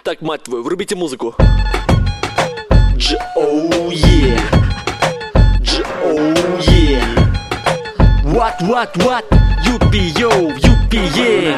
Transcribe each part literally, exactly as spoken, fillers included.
Так, мать твою, врубите музыку. Дж оу е, Дж оу е. What, what, what? Юпи, йоу, юпи, е.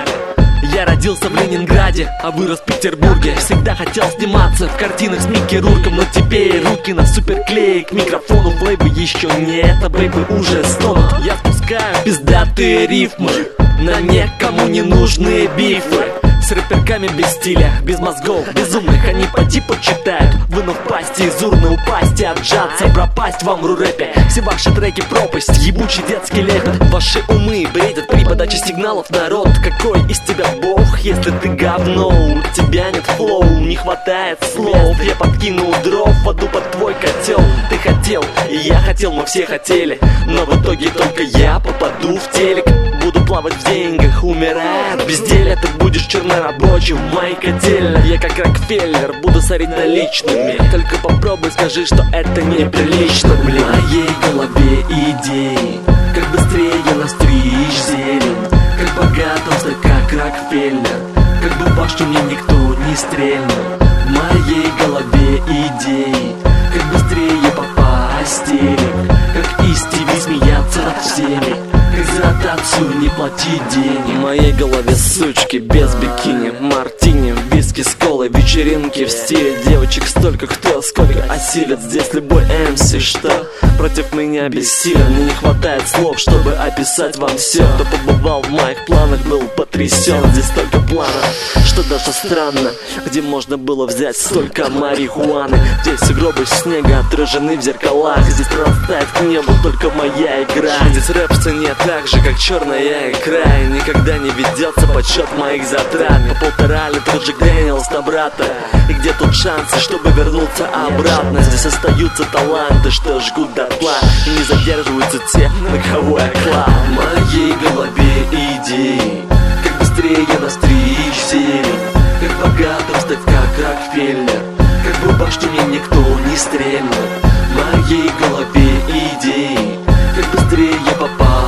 Я родился в Ленинграде, а вырос в Петербурге. Всегда хотел сниматься в картинах с Микки Рурком, но теперь руки на суперклей. К микрофону флейбы еще нет, а бейбы уже стонут. Я спускаю пиздатые рифмы на никому не нужные бифы. С рэперками без стиля, без мозгов, безумных они по типу читают. Вынув пасти из урны, упасть и отжаться, пропасть вам в рурэпе. Все ваши треки пропасть, ебучий детский лепет. Ваши умы бредят при подаче сигналов, народ. Какой из тебя бог, если ты говно? У тебя нет флоу, не хватает слов. Я подкину дров в аду под твой котел. Ты хотел, и я хотел, мы все хотели, но в итоге только я попаду в телек. Буду плавать в деньгах, умирая от безделья. Ты будешь чернорабочим в моей котельной. Я как Рокфеллер, буду сорить наличными. Только попробуй, скажи, что это неприлично, блин. В моей голове идеи, как быстрее настричь зелень, как богатым стать, как Рокфеллер, как бы в башню мне никто не стрельнул. В моей голове идеи, как быстрее попасть в телек, как из ТВ смеяться над всеми, как за ротацию не платить денег. В моей голове сучки без бикини, мартини, виски с колой, вечеринки в стиле девочек столько, кто сколько осилит. Здесь любой эм си, что против меня бессилен. Мне не хватает слов, чтобы описать вам все. Кто побывал в моих планах, был потрясен. Здесь столько планов, что даже странно, где можно было взять столько марихуаны. Здесь сугробы снега отражены в зеркалах. Здесь прорастает к небу только моя игра. Здесь рэп в цене так же, как черная икра. И никогда не ведется подсчет моих затрат. По полтора литра Джек Дэниелс на брата. И где тут шансы, чтобы вернуться обратно? Здесь остаются таланты, что жгут дотла, и не задерживаются те, на кого я клал. В моей голове идеи, как быстрее настричь зелень, как богатым стать, как Рокфеллер, как бы в башню мне никто не стрельнул. В моей голове идеи, как быстрее попасть